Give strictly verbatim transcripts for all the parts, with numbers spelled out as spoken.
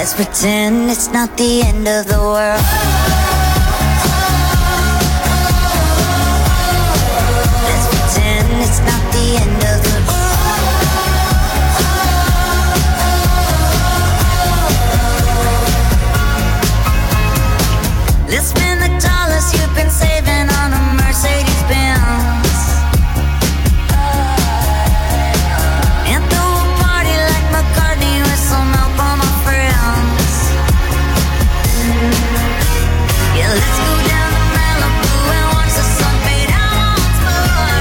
Let's pretend it's not the end of the world. Let's pretend it's not the end of the world. Let's spend the dollars you've been saving on a Mercedes-Benz. Let's go down to Malibu and watch the sun fade out once more.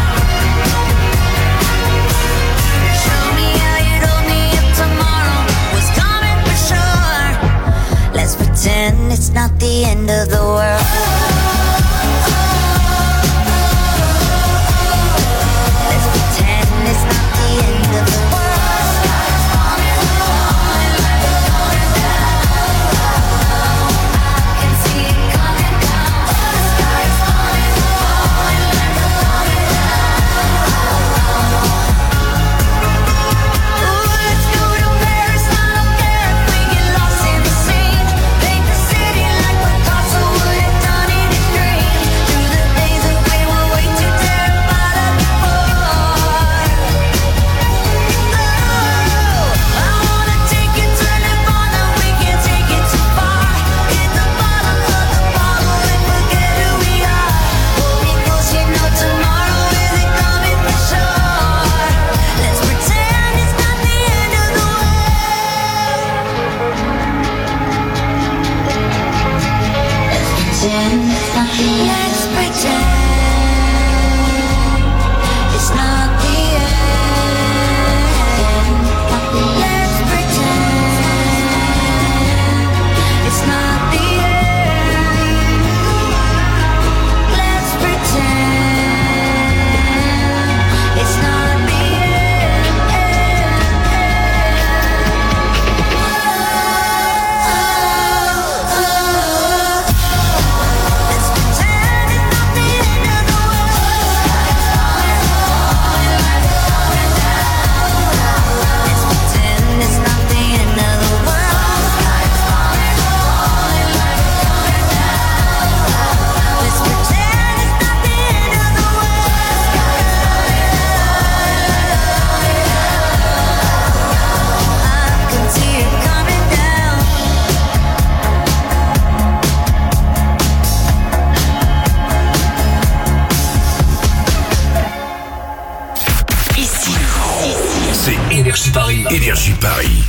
Show me how you told me if tomorrow was coming for sure. Let's pretend it's not the end of the world. Let's pretend it's not the end of the world. Énergie Paris.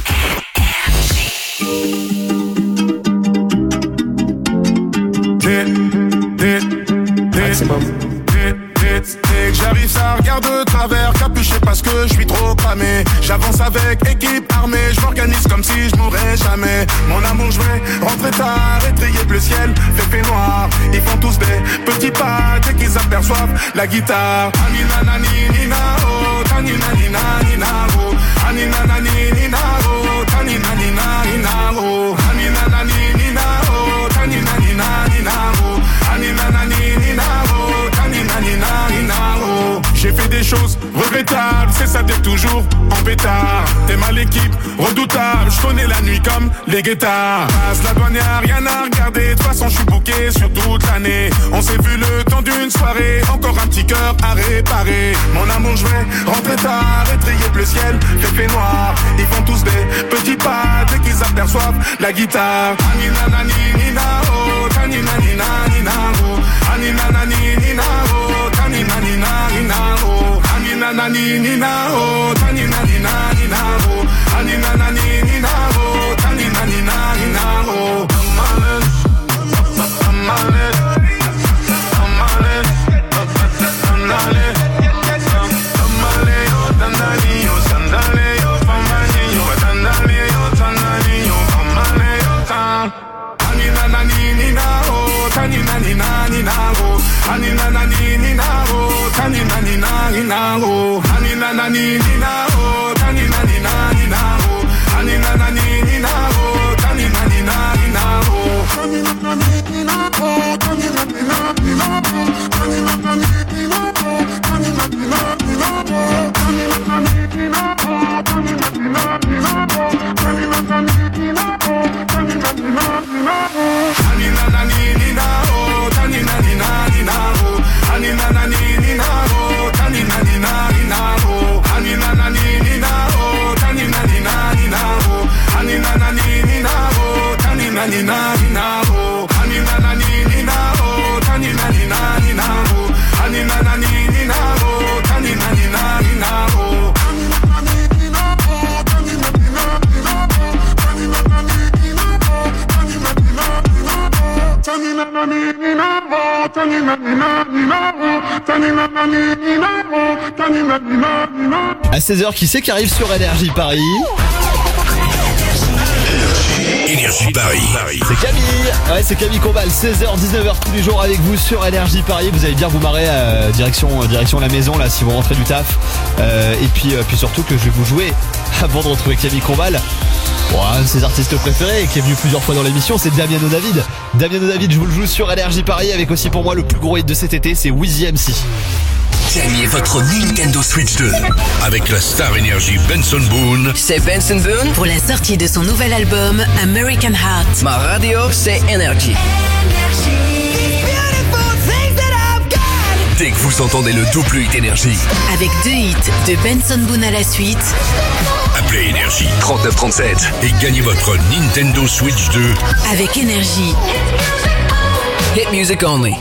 J'arrive, ça regarde de travers, capuché parce que je suis trop cramé. J'avance avec équipe armée, je m'organise comme si je mourrais jamais. Mon amour, je vais rentrer tard, étrier bleu ciel, fait noir. Ils font tous des petits pas dès qu'ils aperçoivent la guitare. Anina nani nina oh, tanina nina nina oh, anina nani nina oh, tanina nina nina oh, anina nani nina oh, tanina nina nina oh, anina nani nina oh, tanina nina nina oh. J'ai fait des choses regrettables, c'est ça d'être toujours en pétard. T'es mal équipe, redoutable, je connais la nuit comme les guettards. Passe la douane, y'a rien à regarder, de toute façon je suis booké sur toute l'année. On s'est vu le temps d'une soirée, encore un petit cœur à réparer. Mon amour, je vais rentrer tard, étrier bleu ciel, fait noir. Ils font tous des petits pas dès qu'ils aperçoivent la guitare. Anina nani nina oh, tanina nina nina oh, anina nani nina oh, tanina nina nina oh, anina nani nina oh, tanina nina nina oh, anina nani nina oh, tanina nina nina oh. Amale, amale, amale, amale, oh tanani, oh sandale, oh famani, oh tanani, oh tanani, oh amale, oh tan. Anina nani nina oh, tanina nina nina oh, anina nani nina oh, tanina nina nina oh, anina nani nina oh, tanina nina nina oh, anina nani nina oh, tanina nina nina oh, anina nani nina oh, tanina nina nina oh, anina nani nina oh, tanina nina nina oh, anina nani nina oh, tanina nina nina oh, anina nani nina oh. nina oh, tanina nani nina oh, tanina nina nina oh, tanina nani nina oh, tanina nina nina oh, tanina nani nina oh, tanina nina nina oh, tanina nani nina oh, tanina nina nina. À seize heures, qui c'est qui arrive sur Énergie Paris? Énergie Paris. C'est Camille. Ouais, c'est Camille Combal. seize heures, dix-neuf heures tous les jours avec vous sur Énergie Paris. Vous allez bien vous marrer euh, direction, euh, direction la maison là si vous rentrez du taf. Euh, et puis, euh, puis surtout que je vais vous jouer avant de retrouver Camille Combal. Bon, un de ses artistes préférés qui est venu plusieurs fois dans l'émission, c'est Damiano David. Damiano David, je vous le joue sur Énergie Paris avec aussi pour moi le plus gros hit de cet été, c'est Wheezy M C. Gagnez votre Nintendo Switch deux avec la star énergie Benson Boone. C'est Benson Boone pour la sortie de son nouvel album American Heart. Ma radio, c'est Energy. Dès que vous entendez le double hit énergie, avec deux hits de Benson Boone à la suite, appelez Énergie trente-neuf trente-sept et gagnez votre Nintendo Switch deux avec Énergie. Hit music only.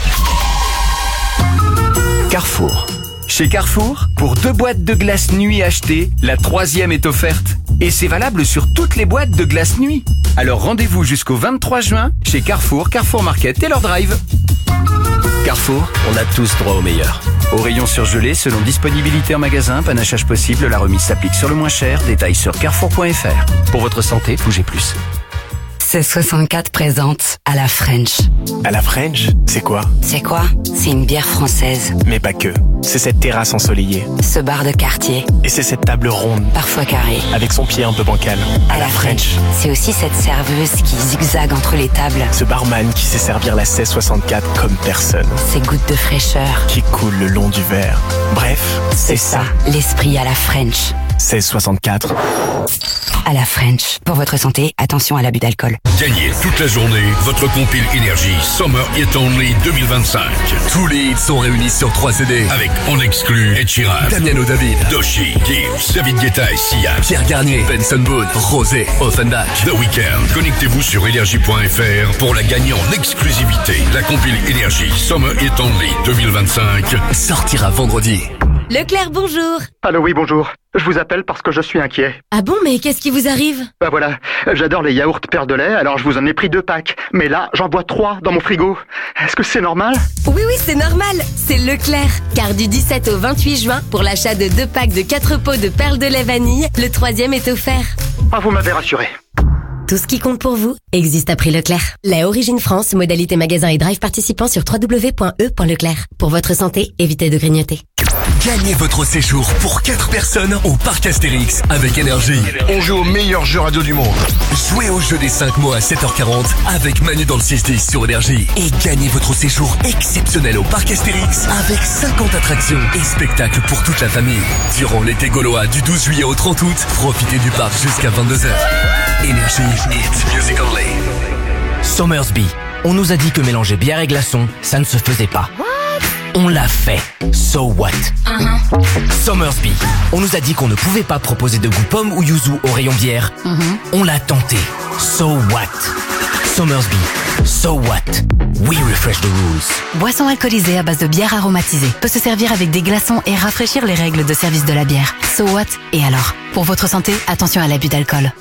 Carrefour. Chez Carrefour, pour deux boîtes de glace nuit achetées, la troisième est offerte. Et c'est valable sur toutes les boîtes de glace nuit. Alors rendez-vous jusqu'au vingt-trois juin chez Carrefour, Carrefour Market, Taylor Drive. Carrefour, on a tous droit au meilleur. Au rayon surgelé, selon disponibilité en magasin, panachage possible, la remise s'applique sur le moins cher. Détails sur carrefour point f r. Pour votre santé, bougez plus. seize soixante-quatre présente à la French. À la French, c'est quoi? C'est quoi? C'est une bière française. Mais pas que. C'est cette terrasse ensoleillée. Ce bar de quartier. Et c'est cette table ronde. Parfois carrée. Avec son pied un peu bancal. À, à la French. French. C'est aussi cette serveuse qui zigzague entre les tables. Ce barman qui sait servir la seize soixante-quatre comme personne. Ces gouttes de fraîcheur. Qui coulent le long du verre. Bref, c'est, c'est ça. ça. L'esprit à la French. seize soixante-quatre. À la French. Pour votre santé, attention à l'abus d'alcool. Gagnez toute la journée votre compile Énergie Summer Hit Only deux mille vingt-cinq. Tous les hits sont réunis sur trois C D. Avec en exclu Ed Sheeran, Damiano David, Doshi, Gibbs, David Guetta et Sia, Pierre Garnier, Benson Boone, Rosé, Offenbach, The Weeknd. Connectez-vous sur énergie point f r pour la gagner en exclusivité. La compile Énergie Summer Hit Only deux mille vingt-cinq sortira vendredi. Leclerc, bonjour. Allô, oui, bonjour. Je vous appelle parce que je suis inquiet. Ah bon, mais qu'est-ce qui vous arrive? Bah voilà, j'adore les yaourts Père de lait, alors je vous en ai pris deux packs. Mais là, j'en bois trois dans mon frigo. Est-ce que c'est normal? Oui, oui, c'est normal. C'est Leclerc. Car du dix-sept au vingt-huit juin, pour l'achat de deux packs de quatre pots de perles de lait vanille, le troisième est offert. Ah, vous m'avez rassuré. Tout ce qui compte pour vous existe à prix Leclerc. Lait Origine France, modalité magasin et drive participant sur w w w point e point leclerc. Pour votre santé, évitez de grignoter. Gagnez votre séjour pour quatre personnes au parc Astérix avec Énergie. On joue au meilleur jeu radio du monde. Jouez au jeu des cinq mois à sept heures quarante avec Manu dans le six dix sur Énergie. Et gagnez votre séjour exceptionnel au parc Astérix avec cinquante attractions et spectacles pour toute la famille. Durant l'été gaulois du douze juillet au trente août, profitez du parc jusqu'à vingt-deux heures. Énergie, it's music only. Somersby. On nous a dit que mélanger bière et glaçons, ça ne se faisait pas. On l'a fait. So what? Uh-huh. Somersby. On nous a dit qu'on ne pouvait pas proposer de goût pomme ou yuzu au rayon bière. Uh-huh. On l'a tenté. So what? Somersby. So what? We refresh the rules. Boisson alcoolisée à base de bière aromatisée. Peut se servir avec des glaçons et rafraîchir les règles de service de la bière. So what? Et alors? Pour votre santé, attention à l'abus d'alcool.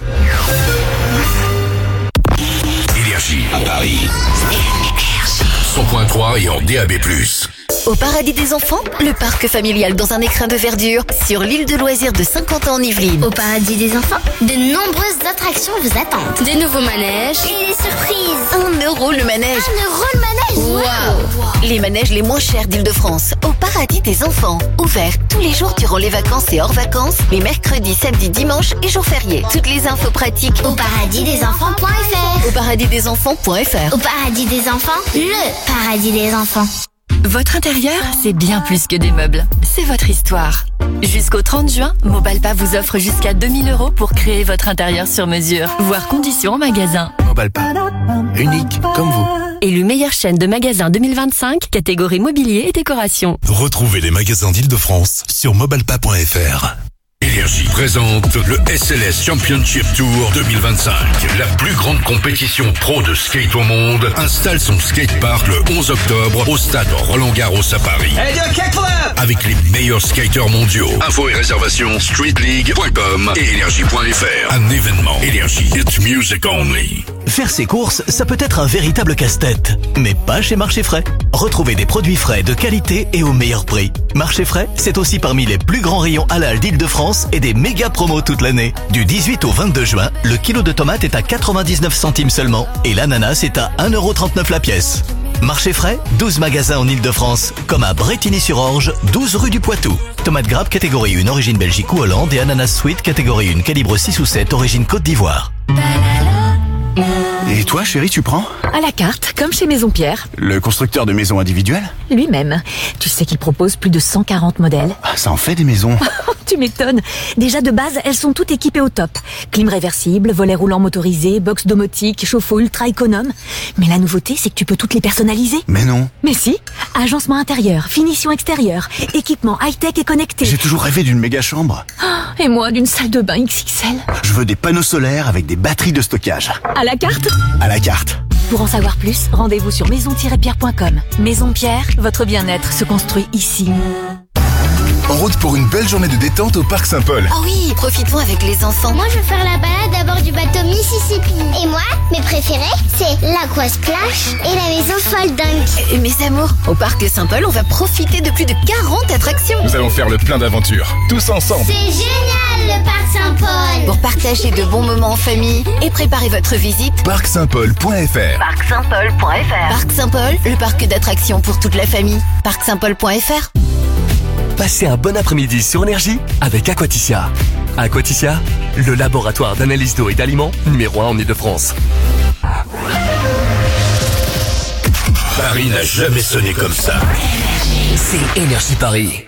Énergie à Paris. cent point trois et en D A B plus. Au Paradis des Enfants, le parc familial dans un écrin de verdure sur l'île de loisirs de Saint-Quentin en Yvelines. Au Paradis des Enfants, de nombreuses attractions vous attendent. Des nouveaux manèges et des surprises. Un euro le manège. Un euro le manège. Waouh wow. Les manèges les moins chers d'Île-de-France. Au Paradis des Enfants. Ouvert tous les jours durant les vacances et hors vacances. Les mercredis, samedis, dimanches et jours fériés. Toutes les infos pratiques au paradis des enfants point f r. Au paradis des enfants point f r. Au Paradis des Enfants, le paradis des enfants. Votre intérieur, c'est bien plus que des meubles. C'est votre histoire. Jusqu'au trente juin, Mobalpa vous offre jusqu'à deux mille euros pour créer votre intérieur sur mesure. Voir conditions en magasin. Mobalpa. Unique comme vous. Élu meilleure chaîne de magasins deux mille vingt-cinq, catégorie mobilier et décoration. Retrouvez les magasins d'Île-de-France sur mobalpa point f r. Énergie présente le S L S Championship Tour deux mille vingt-cinq. La plus grande compétition pro de skate au monde installe son skatepark le onze octobre au stade Roland-Garros à Paris. Hey, du kickflip! Avec les meilleurs skateurs mondiaux. Infos et réservations street league point com et énergie point f r. Un événement Énergie. It's music only. Faire ses courses, ça peut être un véritable casse-tête. Mais pas chez Marché Frais. Retrouvez des produits frais de qualité et au meilleur prix. Marché Frais, c'est aussi parmi les plus grands rayons halal d'Île-de-France et des méga promos toute l'année. Du dix-huit au vingt-deux juin, le kilo de tomates est à quatre-vingt-dix-neuf centimes seulement et l'ananas est à un euro trente-neuf la pièce. Marché Frais, douze magasins en Île-de-France, comme à Brétigny-sur-Orge, douze rue du Poitou. Tomates grappes catégorie un, origine Belgique ou Hollande et ananas sweet catégorie un, calibre six ou sept, origine Côte d'Ivoire. Et toi, chérie, tu prends ? À la carte, comme chez Maison Pierre. Le constructeur de maisons individuelles ? Lui-même. Tu sais qu'il propose plus de cent quarante modèles. Ah, ça en fait des maisons. Tu m'étonnes. Déjà de base, elles sont toutes équipées au top. Clim réversible, volet roulant motorisé, box domotique, chauffe-eau ultra économe. Mais la nouveauté, c'est que tu peux toutes les personnaliser. Mais non. Mais si. Agencement intérieur, finition extérieure, équipement high-tech et connecté. J'ai toujours rêvé d'une méga chambre. Oh, et moi, d'une salle de bain X X L. Je veux des panneaux solaires avec des batteries de stockage. À la carte ? À la carte. Pour en savoir plus, rendez-vous sur maison tiret pierre point com. Maison Pierre, votre bien-être se construit ici. En route pour une belle journée de détente au Parc Saint-Paul. Oh oui, profitons avec les enfants. Moi, je veux faire la balade à bord du bateau Mississippi. Et moi, mes préférés, c'est l'Aqua Splash et la maison Fall Dunk. Et mes amours, au Parc Saint-Paul, on va profiter de plus de quarante attractions. Nous allons faire le plein d'aventures, tous ensemble. C'est génial, le Parc Saint-Paul. Pour partager de bons moments en famille et préparer votre visite, parc saint paul point f r. parc saint paul point f r. Parc Saint-Paul, le parc d'attractions pour toute la famille. parc saint paul point f r. Passez un bon après-midi sur Énergie avec Aquaticia. Aquaticia, le laboratoire d'analyse d'eau et d'aliments numéro un en Île-de-France. Paris n'a jamais sonné comme ça. C'est Énergie Paris.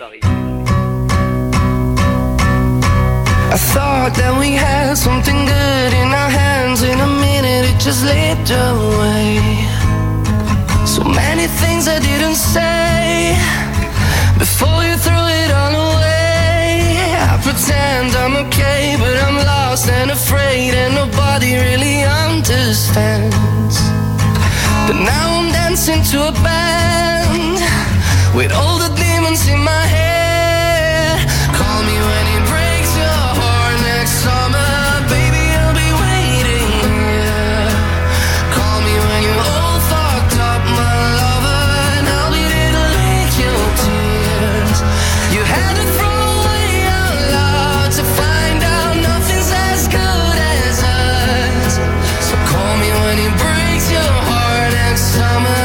I thought that we had something good in our hands. In a minute it just slipped away. So many things I didn't say before you threw it all away. I pretend I'm okay, but I'm lost and afraid, and nobody really understands. But now I'm dancing to a band with all the demons in my head. Call me when it breaks your heart next summer, baby, I'll be waiting here. Call me when you're all fucked up, my lover, and I'll be there to lick your tears. You had to throw away our love to find out nothing's as good as us. So call me when it breaks your heart next summer.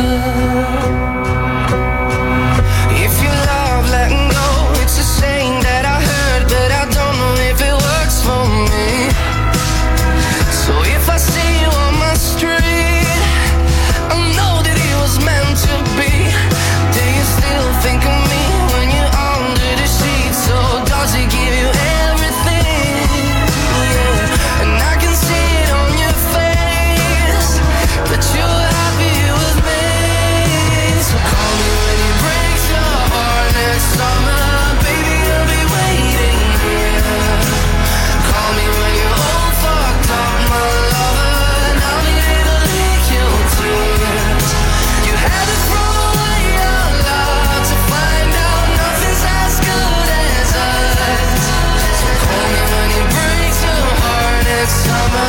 If you love letting go, it's a saying that I heard, but I don't know if it works for me. So if I see you on my street, I know that it was meant to be. Do you still think of me when you're under the sheets? So does it give you everything? Yeah. And I can see it on your face that you're happy with me. So call me when it breaks your heart next summer, baby, I'll be waiting here. Call me when you're all fucked up, my lover, and I'll be there to lick your tears. You had to throw away your love to find out nothing's as good as us. So call me when it breaks your heart next summer.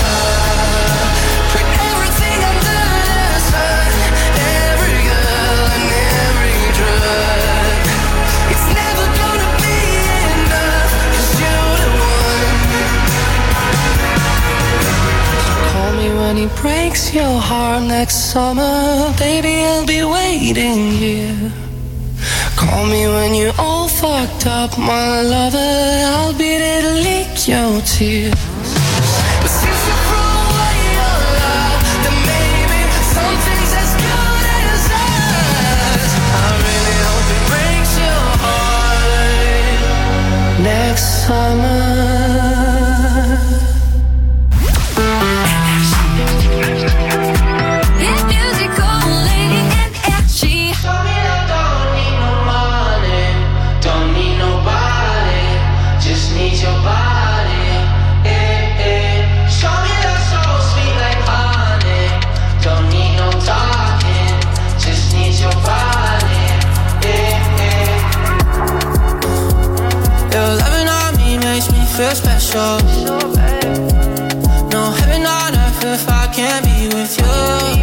Put everything under the sun, every girl and every drug. It's never gonna be enough, 'cause you're the one. Call me when it breaks your heart next summer, baby, I'll be waiting here. Call me when you're all fucked up, my lover, I'll be there to lick your tears. But since you threw away your love, then maybe something's as good as us. I really hope it breaks your heart next summer. Hit music only, Énergie. Don't need no money, don't need nobody, just feel special. No heaven on earth if I can't be with you.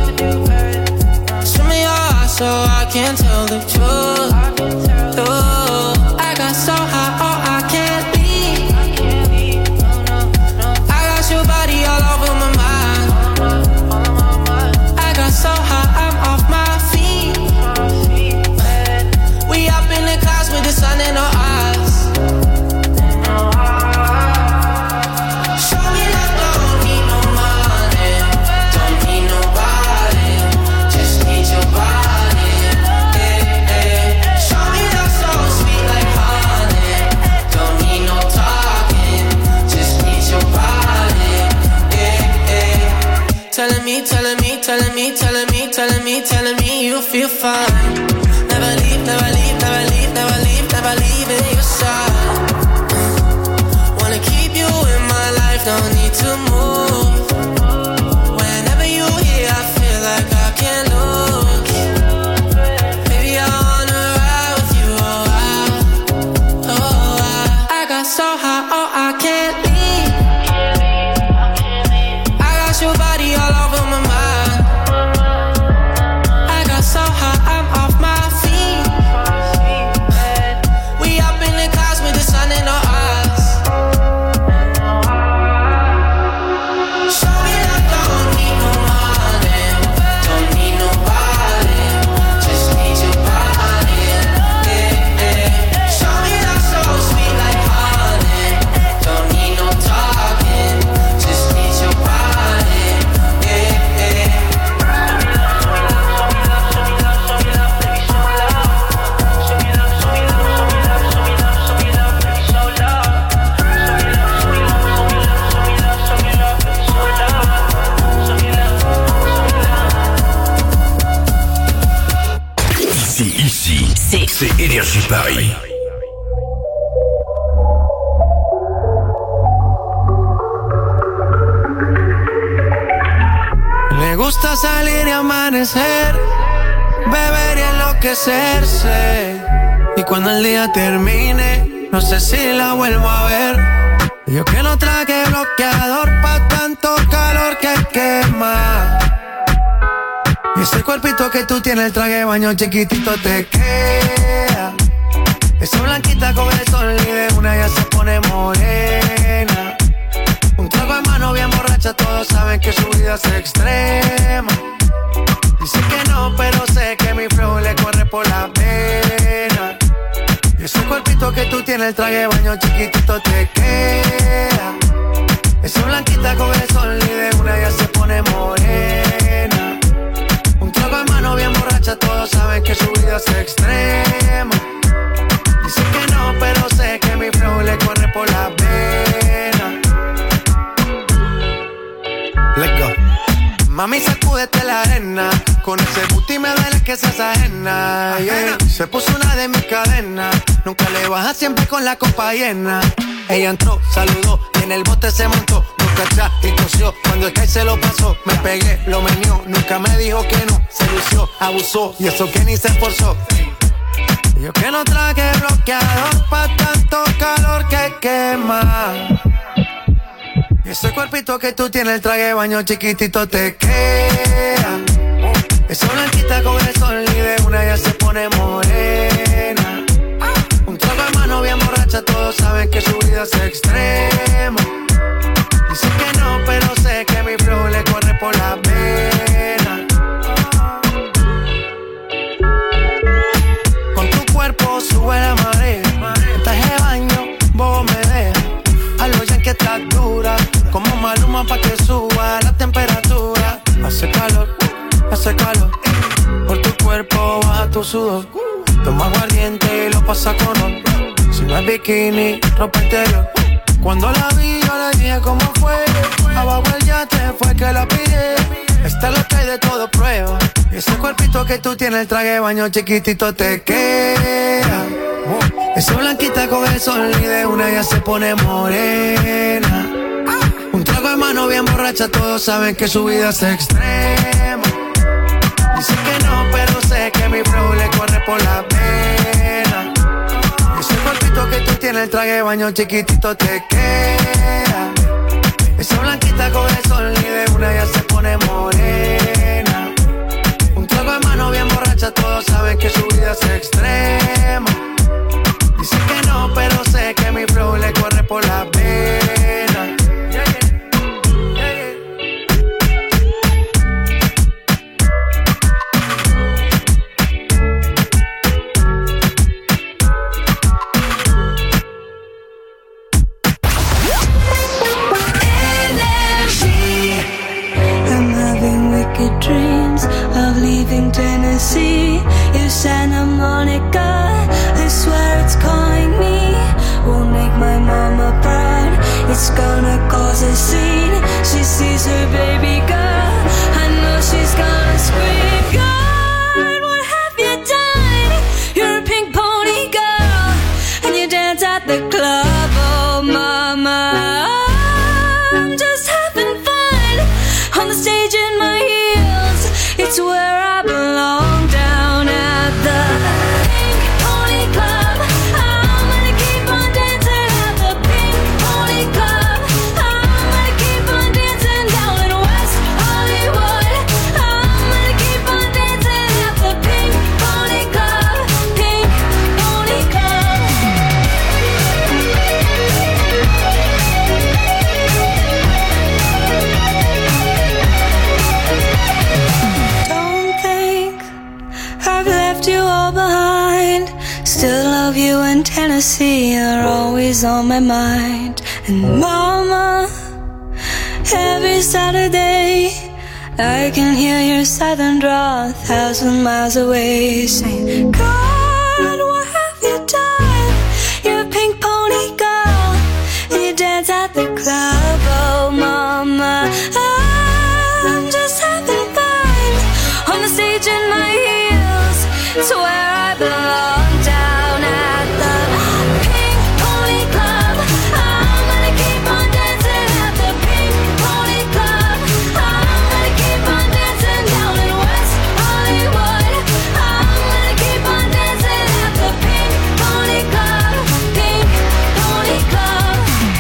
Show me your eyes so I can tell the truth. Ooh, I got so high, oh I can't leave. I got your body all over my mind. I got so high, I'm off my feet. We up in the clouds with the sun in our eyes. Show me that don't need no money, don't need nobody, just need your body. Yeah, yeah. Show me that so sweet like honey, don't need no talking, just need your body. Yeah, yeah. Telling me, telling me, telling me, telling me, telling me, telling me you feel fine. Never leave, never leave, never leave, never leave, never leave in your side. Wanna keep you in my life, don't need to move. Whenever you here, I feel like I can't lose. Baby, I wanna ride with you, oh I, oh I. I got so high, oh I can't leave. I got your body all over my mind. I got so high, I'm off my feet. We up in the clouds with the sun in our eyes. Show me that don't need no money, don't need nobody, just need your body. Yeah, yeah. Show me that so sweet like honey, don't need no talking, just need your body. Yeah, yeah. Ici, ici, c'est c'est Énergie Paris. Le gusta salir y amanecer, beber y enloquecerse. Y cuando el día termine, no sé si la vuelvo a ver. Yo que no traje bloqueador pa' tanto calor que quema. Y ese cuerpito que tú tienes, el traje de baño chiquitito te queda. Esa blanquita con el sol y de una ya se pone morena. Un trago de mano bien borracha, todos saben que su vida es extrema. Dice que no, pero sé que mi flow le corre por la vena. Y ese cuerpito que tú tienes, el traje de baño chiquitito te queda. Esa blanquita con el sol y de una ya se pone morena. Un trago de mano bien borracha, todos saben que su vida es extrema. Dice que no, pero sé que mi flow le corre por la vena. Let's go. Mami, sacúdete la arena. Con ese booty me duele que seas ajena, yeah. Se puso una de mis cadenas. Nunca le baja, siempre con la copa llena. Ella entró, saludó y en el bote se montó. Nunca atrás y tosió. Cuando el Sky se lo pasó, me pegué, lo menió. Nunca me dijo que no, se lució, abusó. Y eso que ni se esforzó. Yo que no traje bloqueador pa' tanto calor que quema. Y ese cuerpito que tú tienes, el traje de baño chiquitito te queda. Esa blanquita con el sol y de una ya se pone morena. Un trago de mano bien borracha, todos saben que su vida es extrema. Dice que no, pero sé que mi flow le corre por la vena. Con tu cuerpo sube la marea. El traje de baño, bobo me deja. A lo ya que estás dura, como Maluma pa' que suba la temperatura. Hace calor, hace calor. Por tu cuerpo baja tu sudor. Toma aguardiente y lo pasa con honor. Si no es bikini, ropa interior. Cuando la vi yo le dije cómo fue. Abajo el yate fue que la pillé. Esta es lo que hay de todo prueba. Y ese cuerpito que tú tienes, el traje de baño chiquitito te queda. Esa blanquita con el sol y de una ya se pone morena. Un trago de mano bien borracha, todos saben que su vida es extrema. Dice que no, pero sé que mi flow le corre por la pena. Ese cuerpito que tú tienes, tiene el traje de baño chiquitito, te queda. Esa blanquita con el sol y de una ya se pone morena. Un trago de mano bien borracha, todos saben que su vida es extrema. Dice que no, pero sé que mi flow le corre por la pena. Yeah, yeah. Dreams of leaving Tennessee. If Santa Monica, I swear it's calling me. Won't make my mama proud. It's gonna cause a scene. She sees her baby girl. I know she's gonna scream. God, what have you done? You're a pink pony girl, and you dance at the club. Oh, mama, I'm just having fun on the stage in my heels. It's where I belong, down at the Pink Pony Club. I'm gonna keep on dancing at the Pink Pony Club. I'm gonna keep on dancing down in West Hollywood. I'm gonna keep on dancing at the Pink Pony Club. Pink Pony Club. Don't think I've left you all behind. Still love you in Tennessee, you're always on my mind. And mama, every Saturday I can hear your southern drawl a thousand miles away, saying, God, what have you done? You're a pink pony girl, and you dance at the club. Oh, mama, I'm just having fun on the stage in my heels. It's where I belong, down at the Pink Pony Club. I'm gonna keep on dancing at the Pink Pony Club. I'm gonna keep on dancing down in West Hollywood. I'm gonna keep on dancing at the Pink Pony Club. Pink Pony Club.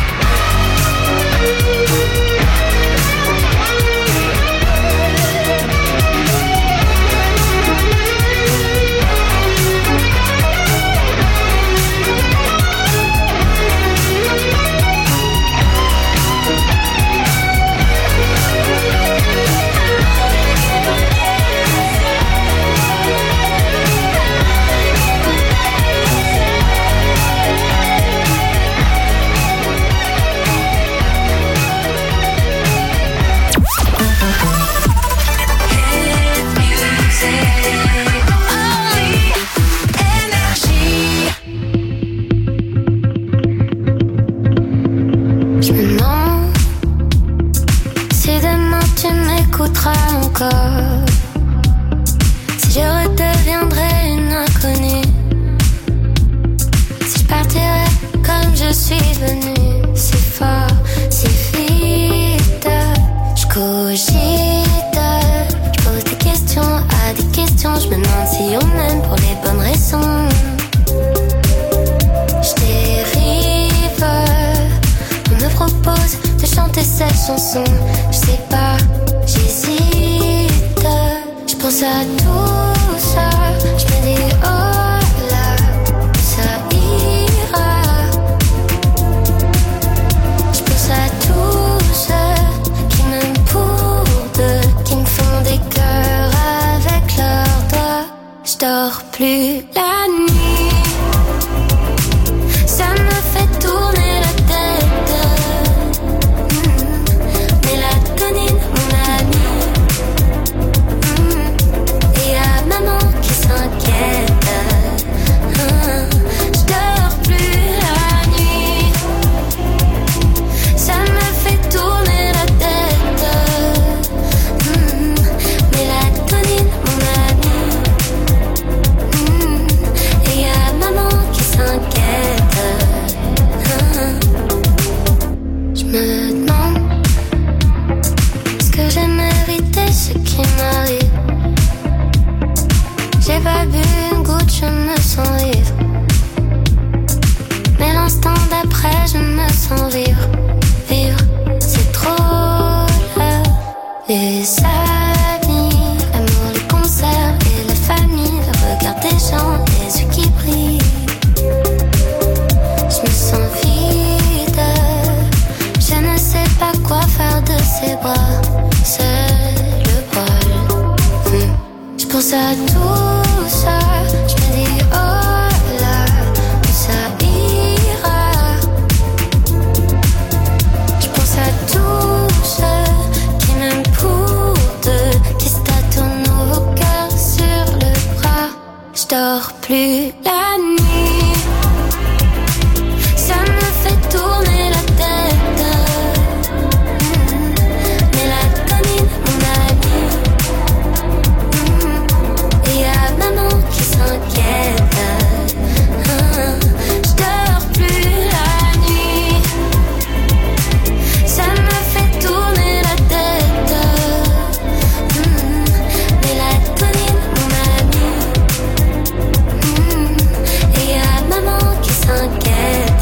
Je me demande si demain tu m'écouteras encore, si je redeviendrai une inconnue, si je partirais comme je suis venue, si fort, si vite. Je cogite, je pose des questions à des questions, je me demande si on aime pour les bonnes raisons. Je dérive, on me propose de chanter cette chanson. Je sais pas, j'hésite. Je pense à tout ça. Je me dis oh là, ça ira. Je pense à tous ceux qui m'aiment pour deux, qui me font des cœurs avec leurs doigts. Je dors plus la nuit. Ça me fait tourner la tête. Mmh. Mélatonine, mon ami. Mmh. Et y'a maman qui s'inquiète. Mmh. Je dors plus la nuit. Ça me fait tourner la tête. Mmh. Mélatonine, mon ami. Mmh. Et y'a près, je me sens vivre, vivre. C'est trop là. Les amis, l'amour, les concerts et la famille, le regard des gens, les yeux qui brillent. Je me sens vide, je ne sais pas quoi faire de ces bras. C'est le bol. Hum. Je pense à tout ça, je me dis oh là, où ça ira. Je pense à tous ceux qui m'aiment pour deux, qui se tâtonnent nos cœurs sur le bras. Je dors plus la nuit, ça me fait tourner la tête. Mmh. Mélatonine, mon ami. Mmh. Et y'a maman qui s'inquiète. Mmh. Je dors plus la nuit, ça me fait tourner la tête. Mmh. Mélatonine, mon ami. Mmh. Et y'a maman qui s'inquiète.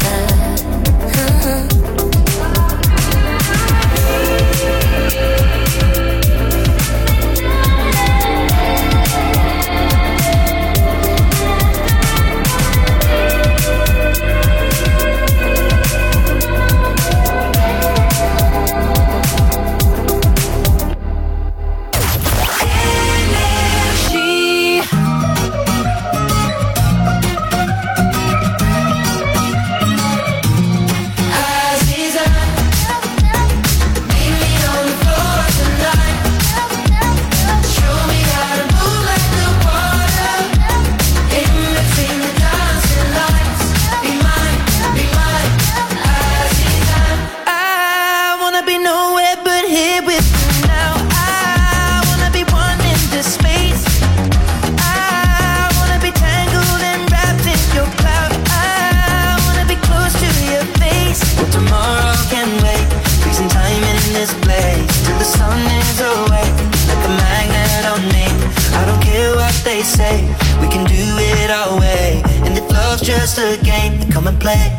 Just a game, come and play.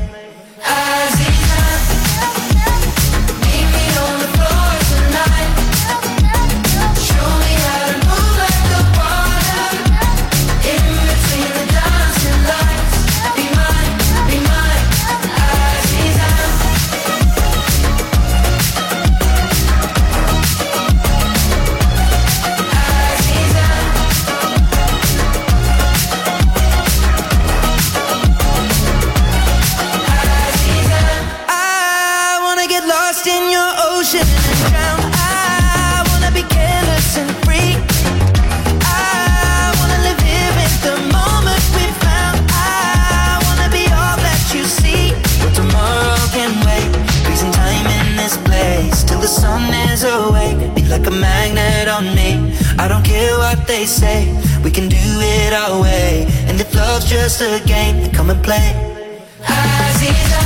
They say we can do it our way, and if love's just a game, then come and play. Aziza,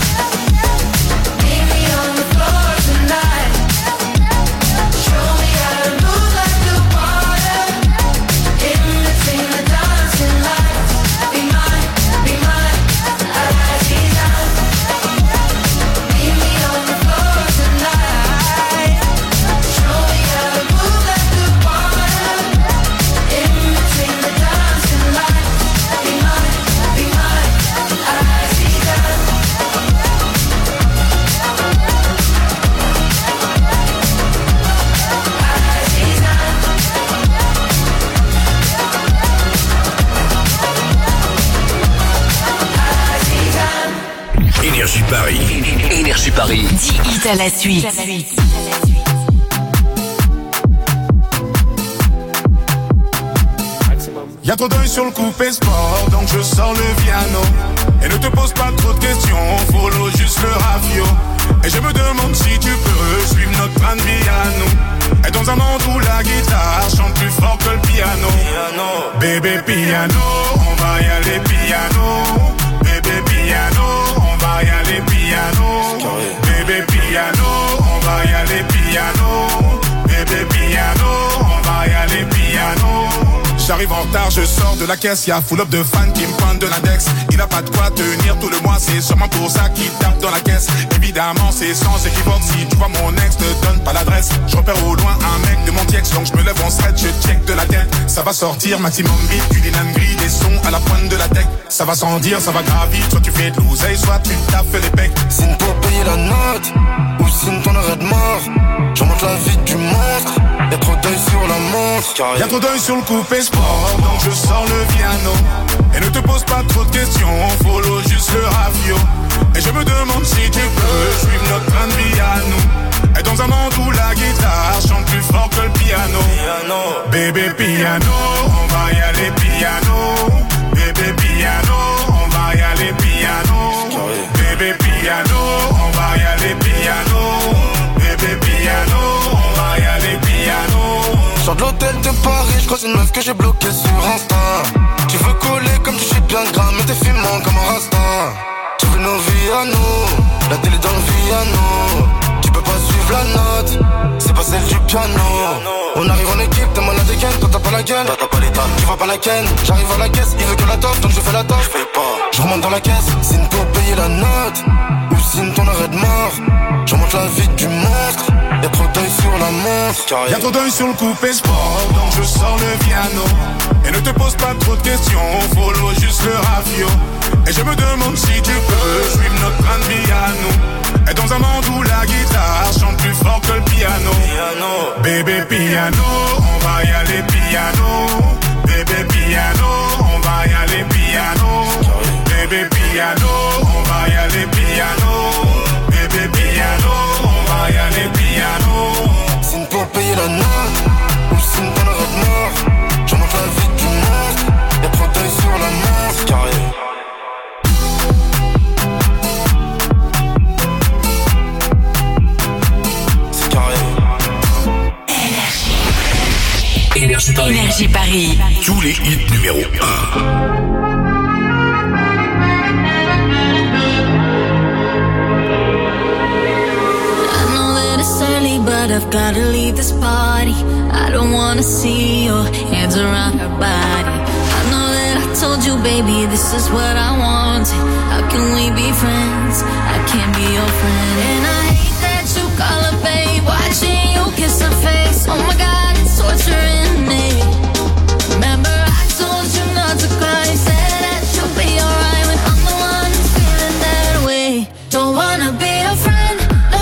meet me on the floor tonight. Show me how to move like the water, in between the dancing lights. Be mine, be mine, Aziza. Meet me on the floor tonight. Show me how to move like the water. Énergie Paris. Énergie Paris. dix hits à la suite. Y'a trop d'œil sur le coupé sport, donc je sors le piano. Et ne te pose pas trop de questions, follow juste le rafio. Et je me demande si tu peux suivre notre train de vie à nous. Et dans un monde où la guitare chante plus fort que le piano. Bébé piano, on va y aller piano. Bébé piano, on va y aller piano. Bébé piano, on va y aller piano. Bébé piano, on va y aller piano. J'arrive en retard, je sors de la caisse, y'a full up de fans qui me pointent de l'index. Il a pas de quoi tenir tout le mois, c'est sûrement pour ça qu'il tape dans la caisse. Évidemment c'est sans équivoque, si tu vois mon ex, te donne pas l'adresse. Je repère au loin un mec de mon tiex, donc je me lève en stretch, je check de la tête. Ça va sortir maximum vite, du linan gris, des sons à la pointe de la tech. Ça va sans dire, ça va grave vite, soit tu fais de l'oseille, soit tu taffes les pecs. Signe pour payer la note, ou signe ton arrêt de mort. Je remonte la vie du monstre, y'a trop d'œil sur la montre. Y'a trop d'œil sur le coupé sport, donc je sors le piano. Et ne te pose pas trop de questions, follow juste le ravio. Et je me demande si tu peux suivre notre train de vie à nous. Et dans un monde où la guitare chante plus fort que le piano. Piano. Bébé piano, on va y aller piano. Bébé piano, on va y aller piano. Bébé piano, on va y aller piano. Bébé piano, on va y aller piano. Sors de l'hôtel de Paris, je croise une meuf que j'ai bloquée sur Insta. Tu veux coller comme tu sais bien gras, mais t'es fumant comme un rasta. Tu veux nos vies à nous, la télé dans le piano. Tu peux pas suivre la note, c'est pas celle du piano. On arrive en équipe, t'es malade des gaines, toi t'as pas la gueule, t'as pas l'état, tu vois pas la ken. J'arrive à la caisse, il veut que la toffe, donc je fais la toffe. Je fais pas, je remonte dans la caisse, signe pour payer la note, ou signe ton arrêt de mort. Je remonte la vie du monstre, y'a trop d'œil sur la montre. Y'a trop d'œil sur le coupé sport, donc je sors le piano. Et ne te pose pas trop de questions, follow juste le ravio. Et je me demande si tu peux suivre notre train de vie à nous. Et dans un monde où la guitare chante plus fort que le piano. Piano. Bébé piano, on va y aller piano. Bébé piano, on va y aller piano. Bébé piano, on va y aller piano. Bébé piano, on va y aller piano. Signe pour payer la note, ou signe ton arrêt de mort. Je remonte la vie du monstre, y'a trop d'œil sur la montre. Carré. Énergie Paris. Énergie Paris. Tous les hits numéro un. But I've gotta leave this party. I don't wanna see your hands around her body. I know that I told you, baby, this is what I wanted. How can we be friends? I can't be your friend. And I hate that you call her babe, watching you kiss her face. Oh my God, it's torturing me. Remember I told you not to cry, said that you'll be alright when I'm the one who's feeling that way. Don't wanna be your friend.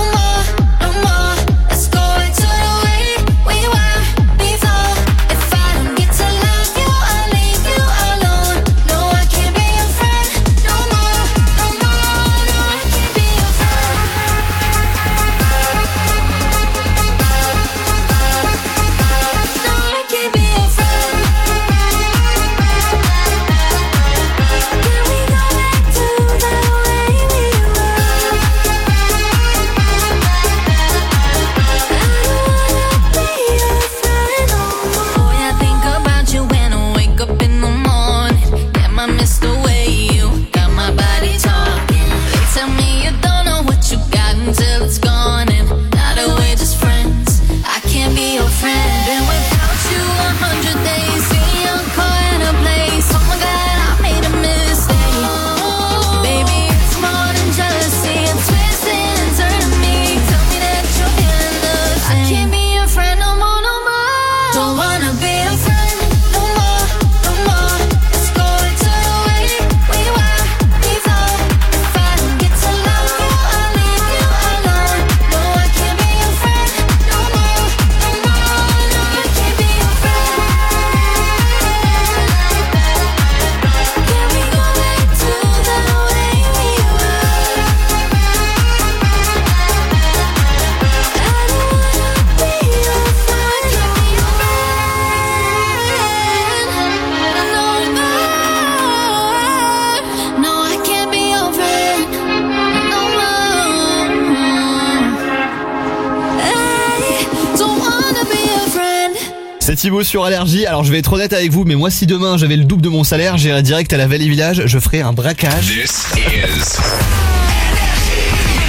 C'est Thibaut sur Allergie. Alors je vais être honnête avec vous, mais moi si demain j'avais le double de mon salaire, j'irais direct à la Vallée Village, je ferais un braquage. This is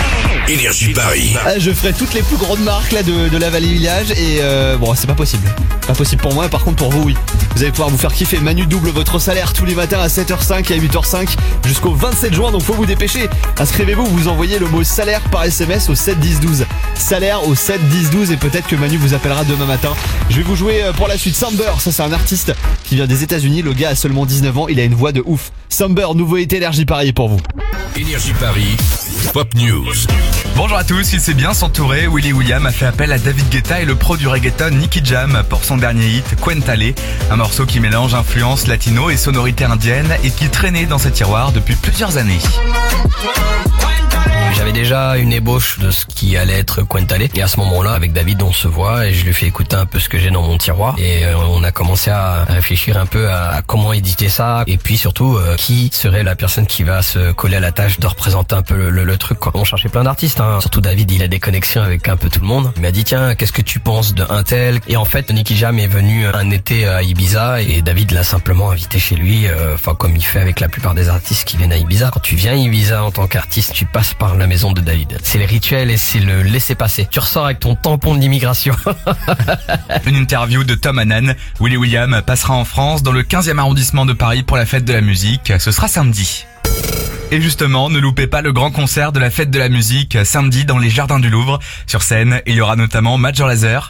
Énergie Paris. Ah, je ferai toutes les plus grandes marques là de, de la Vallée Village et euh, bon, c'est pas possible. Pas possible pour moi, par contre pour vous, oui. Vous allez pouvoir vous faire kiffer. Manu double votre salaire tous les matins à sept heures cinq et à huit heures cinq jusqu'au vingt-sept juin, donc faut vous dépêcher. Inscrivez-vous, vous envoyez le mot salaire par S M S au sept dix douze. Salaire au sept dix douze et peut-être que Manu vous appellera demain matin. Je vais vous jouer pour la suite Samber, ça c'est un artiste qui vient des États-Unis. Le gars a seulement dix-neuf ans, il a une voix de ouf. Samber, nouveau été Énergie Paris pour vous. Énergie Paris, Pop News. Bonjour à tous, il sait bien s'entourer. Willy William a fait appel à David Guetta et le pro du reggaeton Nicky Jam pour son dernier hit Quentale, un morceau qui mélange influence latino et sonorité indienne et qui traînait dans ses tiroirs depuis plusieurs années. J'avais déjà une ébauche de ce qui allait être Quentale et à ce moment-là avec David on se voit et je lui fais écouter un peu ce que j'ai dans mon tiroir et euh, on a commencé à réfléchir un peu à, à comment éditer ça et puis surtout euh, qui serait la personne qui va se coller à la tâche de représenter un peu le, le, le truc quoi. On cherchait plein d'artistes hein. Surtout David il a des connexions avec un peu tout le monde. Il m'a dit tiens qu'est-ce que tu penses de un tel et en fait Nicky Jam est venu un été à Ibiza et David l'a simplement invité chez lui enfin euh, comme il fait avec la plupart des artistes qui viennent à Ibiza. Quand tu viens à Ibiza en tant qu'artiste tu passes par la maison de David. C'est les rituels et c'est le laisser-passer. Tu ressors avec ton tampon d'immigration. Une interview de Tom Hannan. Willy William passera en France dans le quinzième arrondissement de Paris pour la fête de la musique. Ce sera samedi. Et justement, ne loupez pas le grand concert de la fête de la musique samedi dans les jardins du Louvre. Sur scène, il y aura notamment Major Lazer.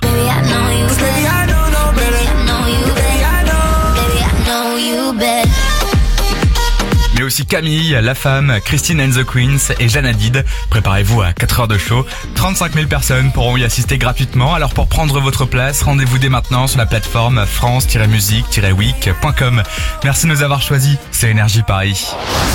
Mais aussi Camille, La Femme, Christine and the Queens et Jeanne Hadid. Préparez-vous à quatre heures de show. trente-cinq mille personnes pourront y assister gratuitement. Alors pour prendre votre place, rendez-vous dès maintenant sur la plateforme france tiret musique tiret week point com. Merci de nous avoir choisis. C'est Énergie Paris.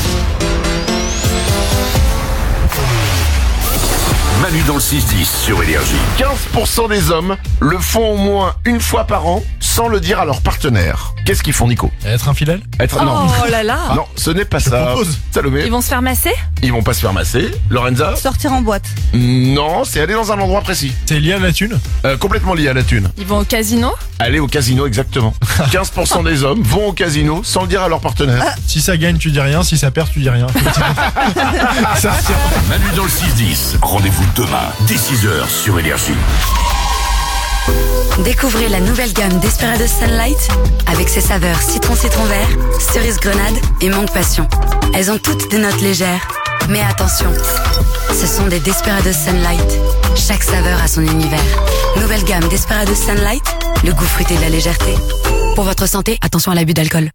Manu dans le six dix sur Énergie. quinze pour cent des hommes le font au moins une fois par an sans le dire à leur partenaire. Qu'est-ce qu'ils font, Nico? Être infidèle? Être Oh non. là là. Non, ce n'est pas Je ça. propose. Salomé. Ils vont se faire masser? Ils vont pas se faire masser. Lorenza? Sortir en boîte. Non, c'est aller dans un endroit précis. C'est lié à la thune? Euh, complètement lié à la thune. Ils vont au casino? Aller au casino, exactement. quinze pour cent des hommes vont au casino sans le dire à leur partenaire. Si ça gagne, tu dis rien. Si ça perd, tu dis rien. Ça retient. Manu dans le six dix. Rendez-vous demain, dès six heures sur Énergie. Découvrez la nouvelle gamme Desperados Sunlight avec ses saveurs citron citron vert, cerise grenade et mangue passion. Elles ont toutes des notes légères, mais attention, ce sont des Desperados Sunlight. Chaque saveur a son univers. Nouvelle gamme Desperados Sunlight, le goût fruité de la légèreté. Pour votre santé, attention à l'abus d'alcool.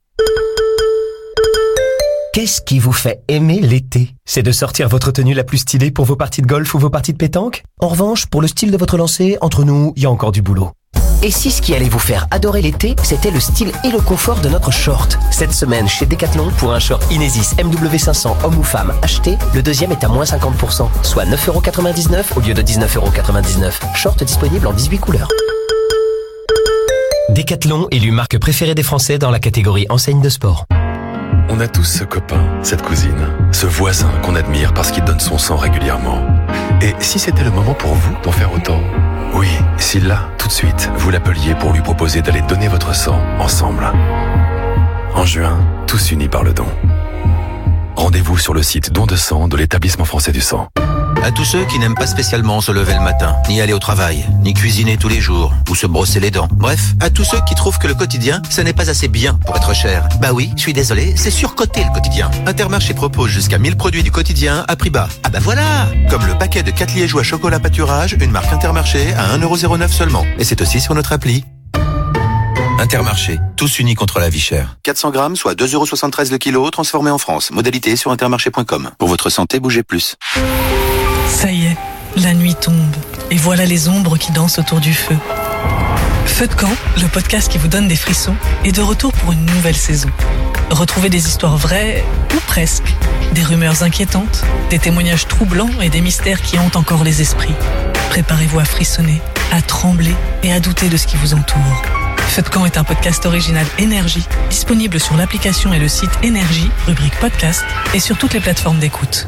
Qu'est-ce qui vous fait aimer l'été? C'est de sortir votre tenue la plus stylée pour vos parties de golf ou vos parties de pétanque? En revanche, pour le style de votre lancer, entre nous, il y a encore du boulot. Et si ce qui allait vous faire adorer l'été, c'était le style et le confort de notre short? Cette semaine, chez Decathlon, pour un short Inesis M W cinq cents homme ou femme acheté, le deuxième est à moins cinquante pour cent, soit neuf euros quatre-vingt-dix-neuf au lieu de dix-neuf euros quatre-vingt-dix-neuf. Short disponible en dix-huit couleurs. Decathlon, élu marque préférée des Français dans la catégorie enseigne de sport. On a tous ce copain, cette cousine, ce voisin qu'on admire parce qu'il donne son sang régulièrement. Et si c'était le moment pour vous d'en faire autant? Oui, si là, tout de suite, vous l'appeliez pour lui proposer d'aller donner votre sang ensemble. En juin, tous unis par le don. Rendez-vous sur le site don de sang de l'Établissement français du sang. À tous ceux qui n'aiment pas spécialement se lever le matin, ni aller au travail, ni cuisiner tous les jours, ou se brosser les dents. Bref, à tous ceux qui trouvent que le quotidien, ce n'est pas assez bien pour être cher. Bah oui, je suis désolé, c'est surcoté le quotidien. Intermarché propose jusqu'à mille produits du quotidien à prix bas. Ah bah voilà! Comme le paquet de quatre liégeois chocolat pâturage, une marque Intermarché à un euro zéro neuf seulement. Et c'est aussi sur notre appli. Intermarché, tous unis contre la vie chère. quatre cents grammes, soit deux euros soixante-treize le kilo, transformé en France. Modalité sur intermarché point com. Pour votre santé, bougez plus. Ça y est, la nuit tombe, et voilà les ombres qui dansent autour du feu. Feu de camp, le podcast qui vous donne des frissons, est de retour pour une nouvelle saison. Retrouvez des histoires vraies, ou presque, des rumeurs inquiétantes, des témoignages troublants et des mystères qui hantent encore les esprits. Préparez-vous à frissonner, à trembler et à douter de ce qui vous entoure. Feu de camp est un podcast original Énergie, disponible sur l'application et le site Énergie, rubrique podcast, et sur toutes les plateformes d'écoute.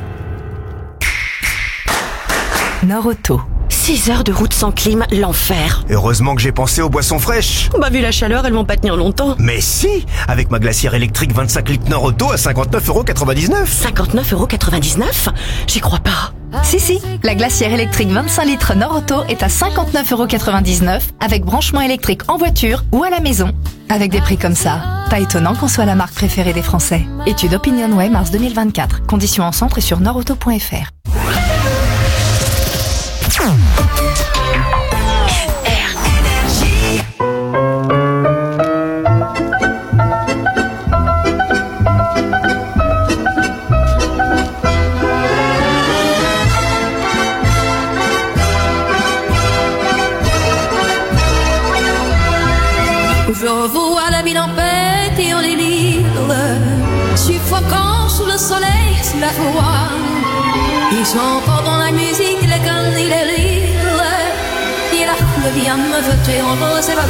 Nord-Auto. six heures de route sans clim, l'enfer. Heureusement que j'ai pensé aux boissons fraîches. Bah vu la chaleur, elles vont pas tenir longtemps. Mais si, avec ma glacière électrique vingt-cinq litres Nord-Auto à cinquante-neuf euros quatre-vingt-dix-neuf. cinquante-neuf euros quatre-vingt-dix-neuf? J'y crois pas. Si, si, la glacière électrique vingt-cinq litres Nord-Auto est à cinquante-neuf euros quatre-vingt-dix-neuf avec branchement électrique en voiture ou à la maison. Avec des prix comme ça, pas étonnant qu'on soit la marque préférée des Français. Étude OpinionWay mars deux mille vingt-quatre. Conditions en centre et sur nordauto point f r. Je revois la ville en paix et en délire, suffocant sous le soleil, sous la joie. Ils sont encore dans la musique, les cannes et les rires. Et la foule vient me jeter en rose et va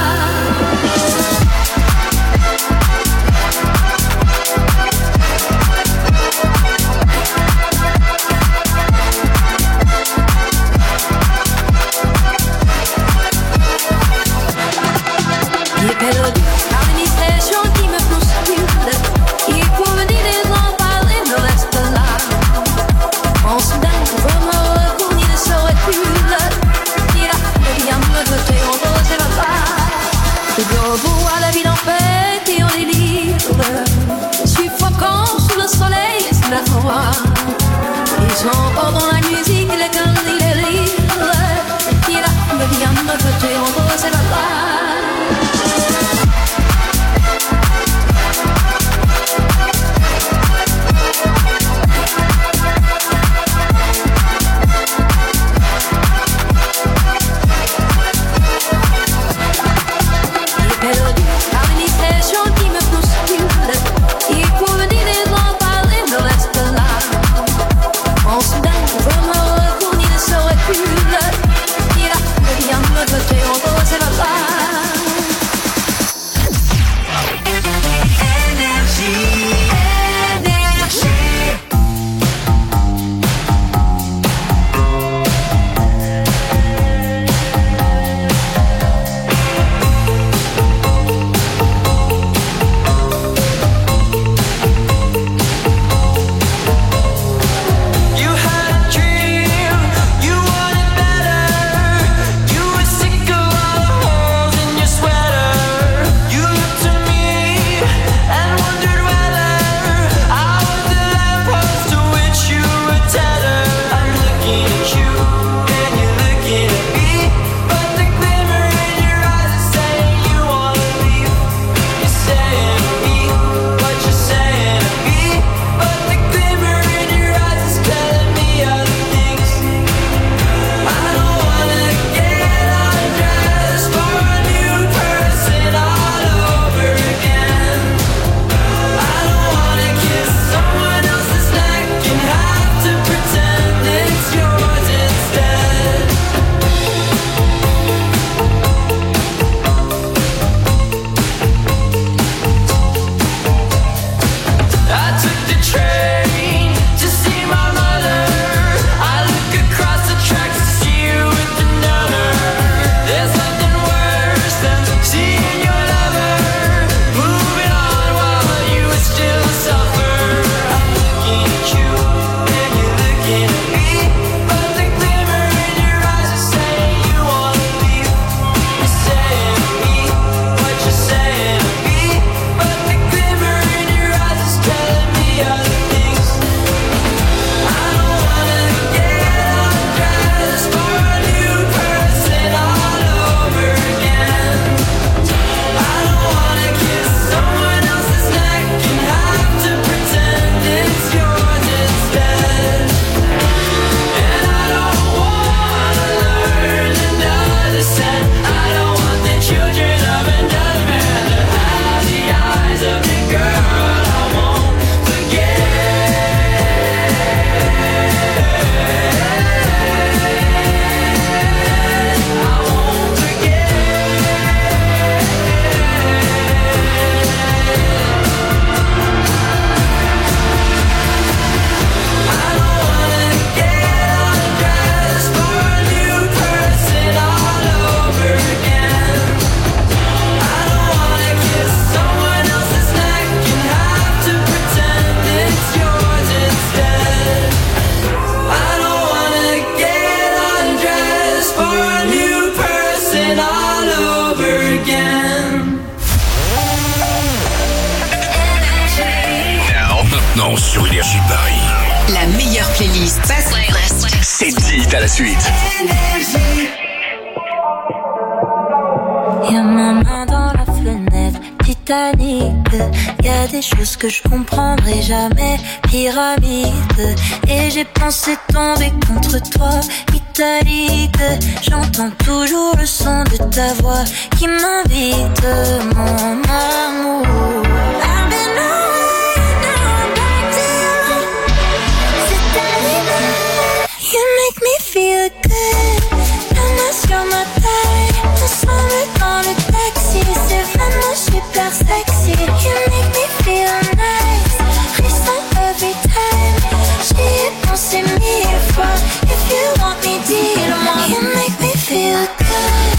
perdu par l'administration qui me bouscule. Il faut me dire les gens parler, me reste là. En soudain, je me reconnais de ce recul. Il a fallu bien me jeter en rose et va pas. Je revois la maintenant sur Énergie Paris. La meilleure playlist. Best playlist. C'est dit à la suite. Y'a ma main dans la fenêtre, Titanic. Y'a des choses que je comprendrai jamais, pyramide. Et j'ai pensé tomber contre toi, italique. J'entends toujours le son de ta voix qui m'invite, mon amour. I've been away, now I'm back to you. C'est arrivé, you make me feel good. La main sur ma taille, ensemble dans le taxi. C'est vraiment super sexy. You make me feel nice, frisson every time. J'y ai pensé mille fois. If you want me, dis-le-moi. You make me feel good.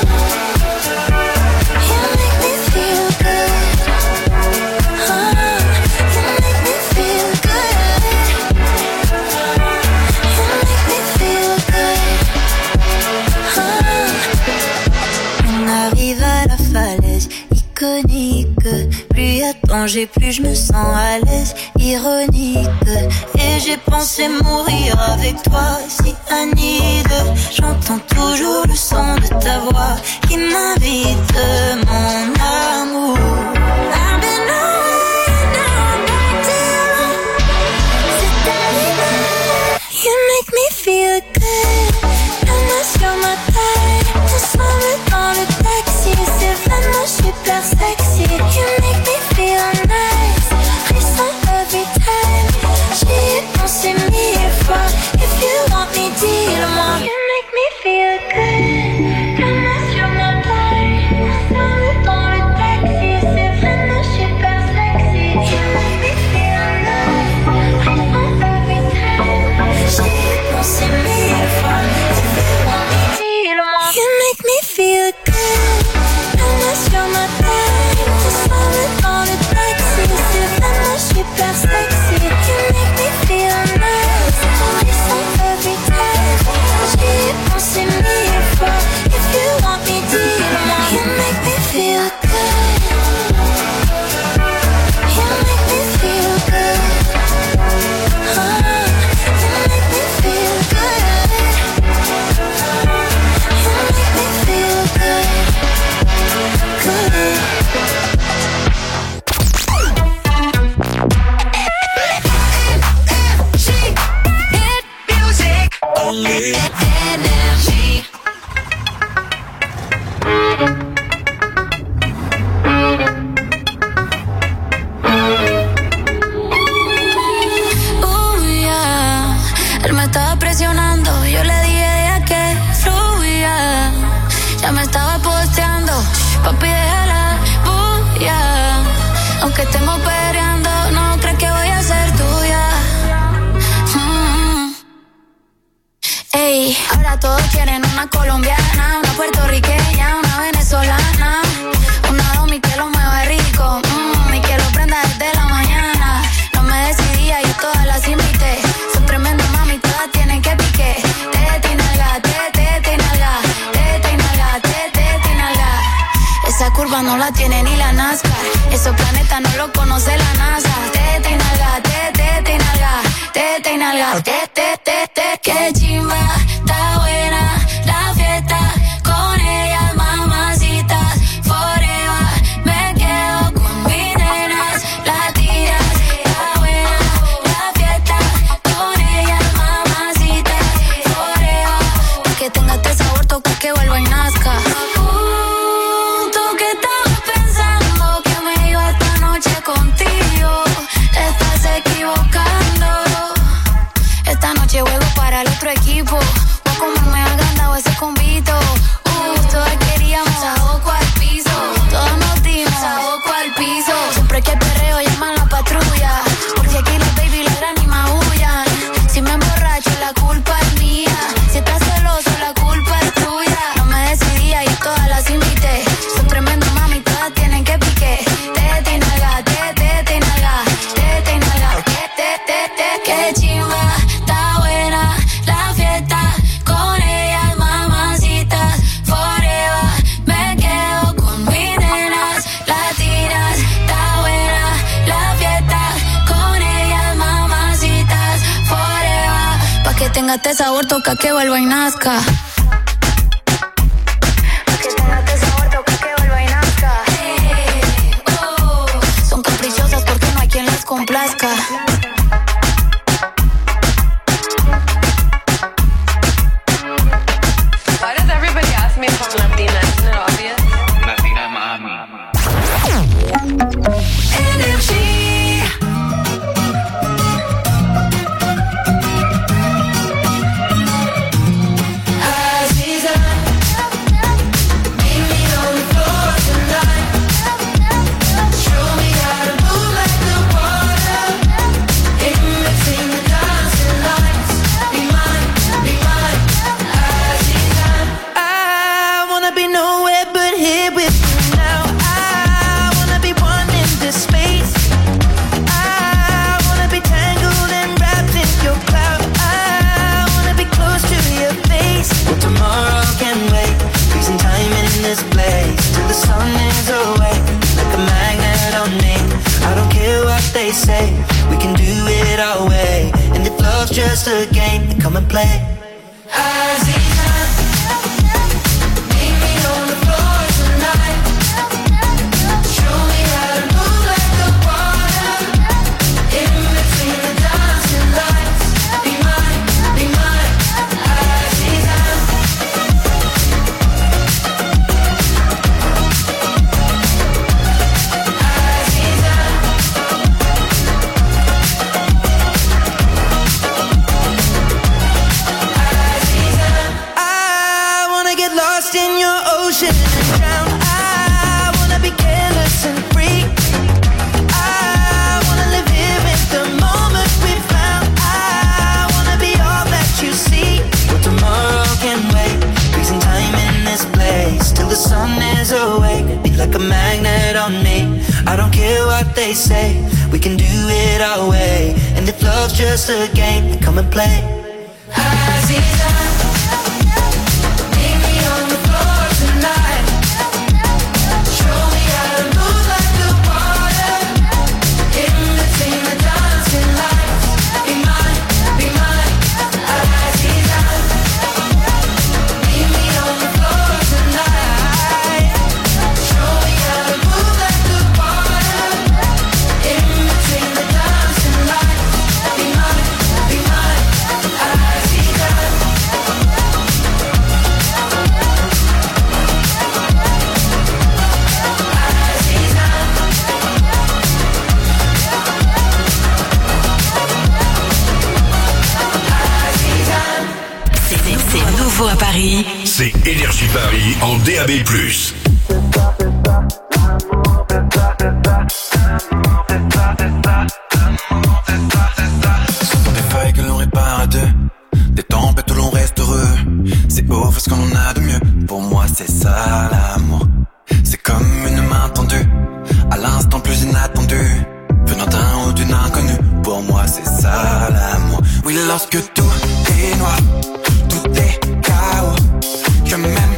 You make me feel good. Oh, you make me feel good. You make me feel good. Oh. On arrive à la falaise iconique. Plus y a danger, plus je me sens à l'aise, ironique. Et j'ai pensé mourir avec toi, si Anide. J'entends toujours le son de ta voix qui m'invite, mon amour. I've been away, now I'm back to you. C'est arrivé, you make me feel good. La main sur ma taille, ensemble dans le taxi. C'est vraiment super sexy. You make me feel nice, frisson every time. J'y ai pensé mille fois. If you want me, dis-le-moi. You make me feel good. La main sur ma taille, ensemble dans le taxi. C'est vraiment super sexy. You make me feel nice, frisson every time. J'y ai pensé mille fois. If you want me, dis-le-moi. You make me feel good. La main sur ma taille, ensemble dans le taxi. C'est vraiment super sexy. You make me feel nice, frisson every time. J'y ai pensé mille fois. If you want me, dis-le-moi. You make me feel good. You make me feel good. Oh, you make me feel good. You make me feel good. Good. Hit music only. Énergie. Oh, yeah. Él me estaba presionando, yo le dije a que fluya. Ya me estaba posteando, papi déjala bulla. Aunque estemos peleando, no crees que voy a ser tuya. Mm. Ey, ahora todos quieren una colombiana, una puertorriqueña, una venezolana, una domi que lo mueve rico, mm, y que lo prenda desde la mañana. No me decidía, yo todas las invité. Son tremendas mami, todas tienen que pique. Tete y nalga, tete, tete y nalga, tete y nalga, tete, tete y nalga. Esa curva no la tiene ni la NASCAR. Esos planetas no lo conoce la NASA. Tete y nalga, tete, tete y nalga, tete y nalga, tete, tete. Qué chimba, está buena la fiesta. Con ellas mamacitas, forever. Me quedo con mis nenas latinas. Está buena la fiesta. Con ellas mamacitas, forever. Pa' que tenga este sabor, toca que vuelva y nazca. Uh, tú que estabas pensando que me iba esta noche contigo, te estás equivocando. Esta noche juego para el otro equipo. tenga este sabor, toca que vuelva y nazca. Que tenga este sabor, toca que vuelva y nazca. Eh, oh. Son caprichosas porque no hay quien las complazca. Why does everybody ask me if I'm Latina? Isn't it obvious? Latina mami. Energy. Aziza, meet me on the floor tonight. Show me how to move like the water. In between the dancing lights. Be mine, be mine. Aziza, I wanna be nowhere but here with you now. I wanna be one in this space. I wanna be tangled and wrapped in your cloud. I wanna be close to your face. Well, tomorrow can wait. Freezing time in this place till the sun is away. Like a magnet on me. I don't care what they say. We can do it our way. And if love's just a game, then come and play. Aziza, meet me on the floor tonight. Show me how to move like the water. In between the dancing lights. Be mine, be mine. Aziza. I wanna get lost in your ocean and drown. I wanna be careless and free. I wanna live here in the moment we found. I wanna be all that you see. Well, tomorrow can wait. Freezing time in this place till the sun is awake. Be like a magnet on me. I don't care what they say. We can do it our way. And if love's just a game, then come and play. Aziza, meet me on the floor tonight. Show me how to move like the water. In between the dancing lights. Be mine, be mine. Aziza, meet me on the floor tonight. Show me how to move like the water. In between the dancing lights. Be mine, be mine. Aziza. C'est c'est nouveau à Paris. C'est Énergie Paris en D A B plus. Sont des feuilles que l'on répare à deux. Des tempêtes où l'on reste heureux. C'est beau parce qu'on en a de mieux. Pour moi c'est ça l'amour. C'est comme une main tendue à l'instant le plus inattendu. Venant d'un ou d'une inconnue. Pour moi c'est ça l'amour. Oui, lorsque tout est noir, tout est chaos, que même